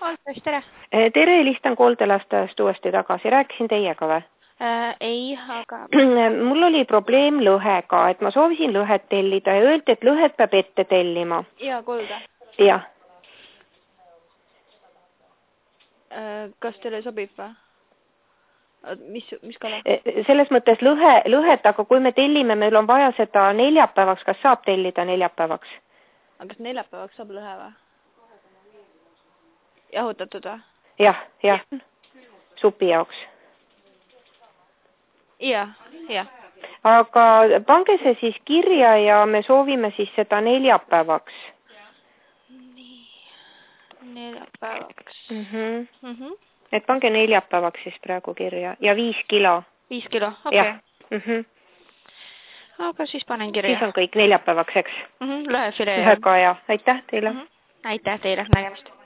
Alfred, tere! Tere, helistan kooldelastajast uuesti tagasi. Rääkisin teiega või? Ei, aga... Mul oli probleem lõhega, et ma soovisin lõhet tellida ja öeldi, et lõhet peab ette tellima. Ja, kuulda. Jah. Kas teile sobib või? Mis kala? Selles mõttes lõhet, aga kui me tellime, meil on vaja seda neljapäevaks. Kas saab tellida neljapäevaks? Aga kas neljapäevaks saab lõhe või? Jahutatud või? Jah. Supi jaoks. Jah. Aga pange see siis kirja ja me soovime siis seda neljapäevaks. Nii, neljapäevaks. Et pange neljapäevaks siis praegu kirja ja 5 kilo. 5 kilo, okei. Okay. Aga siis panen kirja. Siis on kõik neljapäevaks, eks? Lõhefilee. Lõhega ja aitäh teile. Aitäh teile, nägemist.